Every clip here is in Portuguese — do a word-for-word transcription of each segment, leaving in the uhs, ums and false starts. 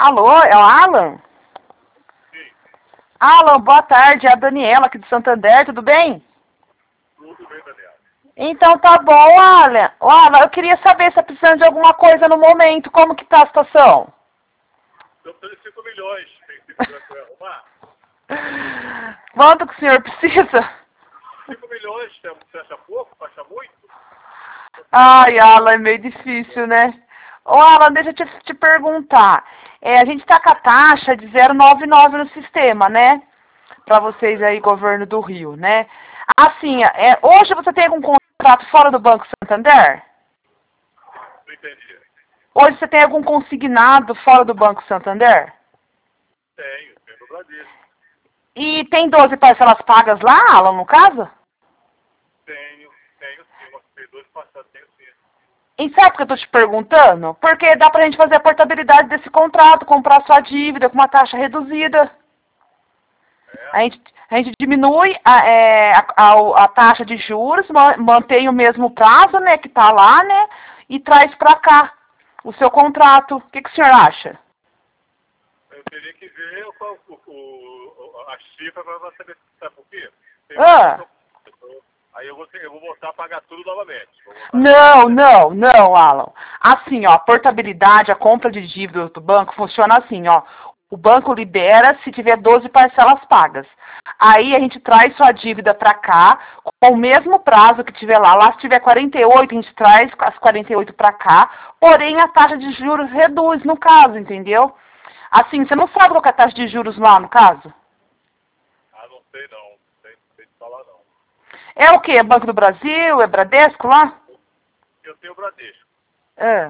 Alô, é o Alan? Sim. Alan, boa tarde, é a Daniela aqui de Santander, tudo bem? Tudo bem, Daniela. Então tá bom, Alan. Ô, Alan, eu queria saber se tá precisando de alguma coisa no momento, como que tá a situação? Eu tenho cinco milhões. Tem cinco milhões para arrumar? Quanto que o senhor precisa? cinco milhões, você acha pouco? Você acha muito? Ai, Alan, é meio difícil, né? Ô, Alan, deixa eu te, te perguntar. É, a gente tá com a taxa de zero vírgula noventa e nove no sistema, né? Pra vocês aí, governo do Rio, né? Assim, é, hoje você tem algum contrato fora do Banco Santander? Não entendi. Hoje você tem algum consignado fora do Banco Santander? Tenho, tenho no Bradesco. E tem doze parcelas pagas lá, Alan, no caso? Tenho, tenho sim. Uma tem dois passados, tenho sim. E sabe por que eu tô te perguntando? Porque dá pra gente fazer a portabilidade desse contrato, comprar sua dívida com uma taxa reduzida. É? A gente, a gente diminui a, é, a, a, a taxa de juros, ma- mantém o mesmo prazo, né, que tá lá, né, e traz pra cá o seu contrato. O que, que o senhor acha? Eu teria que ver qual, o, o, o, a cifra para saber, sabe por quê? Tem Ah. muito- Aí eu vou, ter, eu vou voltar a pagar tudo novamente. Vou voltar a Não, pagar- não, não, Alan. Assim, ó, a portabilidade, a compra de dívida do banco funciona assim, ó. O banco libera se tiver doze parcelas pagas. Aí a gente traz sua dívida para cá com o mesmo prazo que tiver lá. Lá se tiver quarenta e oito, a gente traz as quarenta e oito para cá. Porém, a taxa de juros reduz no caso, entendeu? Assim, você não sabe qual que é a taxa de juros lá no caso? Ah, não sei não. Não sei, não sei te falar não. É o quê? É Banco do Brasil? É Bradesco lá? Eu tenho o Bradesco. É.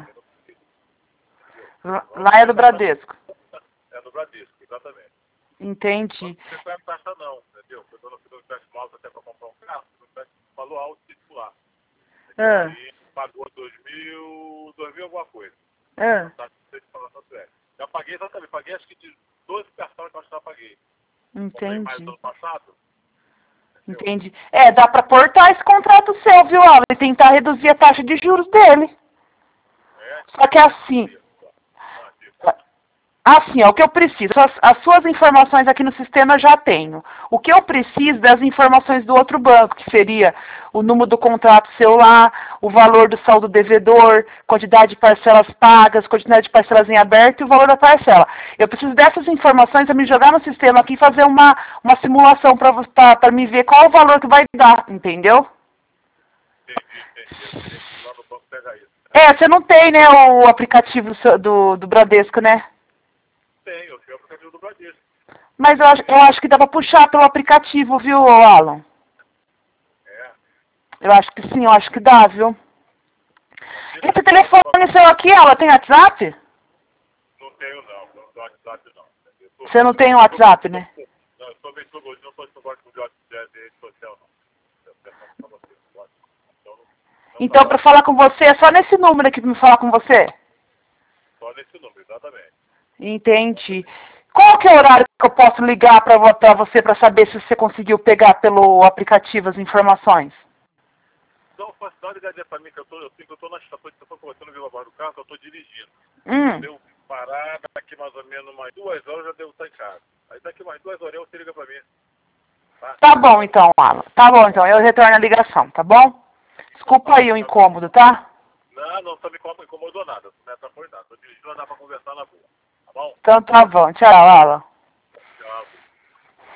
Lá é do Bradesco. É no Bradesco, exatamente. Entendi. Não tem taxa não, entendeu? Eu estou no final empréstimo alto até para comprar um carro, o empréstimo falou alto titular. Ah, Aí pagou dois mil, dois mil alguma coisa. ah. Tá, já paguei exatamente, paguei acho que de doze cartões que eu já paguei. Comprei mais no Entendi. ano passado. Entendeu? Entendi. É, dá pra portar esse contrato seu, viu, Alan? E tentar reduzir a taxa de juros dele. É? Só que assim, Ah, disso. assim, ó, o que eu preciso, as, as suas informações aqui no sistema eu já tenho. O que eu preciso das informações do outro banco, que seria o número do contrato seu lá, o valor do saldo devedor, quantidade de parcelas pagas, quantidade de parcelas em aberto e o valor da parcela. Eu preciso dessas informações para me jogar no sistema aqui e fazer uma, uma simulação para me ver qual o valor que vai dar, entendeu? Entendi, entendi. Eu teria que ir lá no banco pegar isso. É, você não tem, né, o aplicativo do, seu- do, do Bradesco, né? Tenho, eu tenho o aplicativo do Bradesco. Mas eu acho, eu acho que dá pra puxar pelo aplicativo, viu, Alan? É. Eu acho que sim, eu acho que dá, viu? Esse telefone seu aqui, Alan, tem WhatsApp? Não tenho não, não tenho WhatsApp não. Eu tô- Você não tem WhatsApp, né? Não, eu sou meio sobre não sou sobre de WhatsApp de rede social não. Eu peço pra você, pode. Então, não, não Então, pra falar com você, é só nesse número aqui pra me falar com você? só nesse número, exatamente. Entendi. Qual que é o horário que eu posso ligar pra, vo- pra você pra saber se você conseguiu pegar pelo aplicativo as informações? Então, faz dar uma ligadinha pra mim que eu tô, eu sei que eu tô na estação, eu tô conversando viva voz do carro, que eu tô dirigindo. Hum, Devo parar daqui mais ou menos umas duas horas, eu já devo estar em casa. Aí daqui mais duas horas você liga pra mim. Tá? tá bom então, Alan. Tá bom então, eu retorno a ligação, tá bom? Desculpa aí o incômodo, tá? Não, não tá me incomodou nada, não me atrapalhou nada. Tô dirigindo, dá pra conversar na boa. Tá bom? Então tá bom. Tchau, Alan.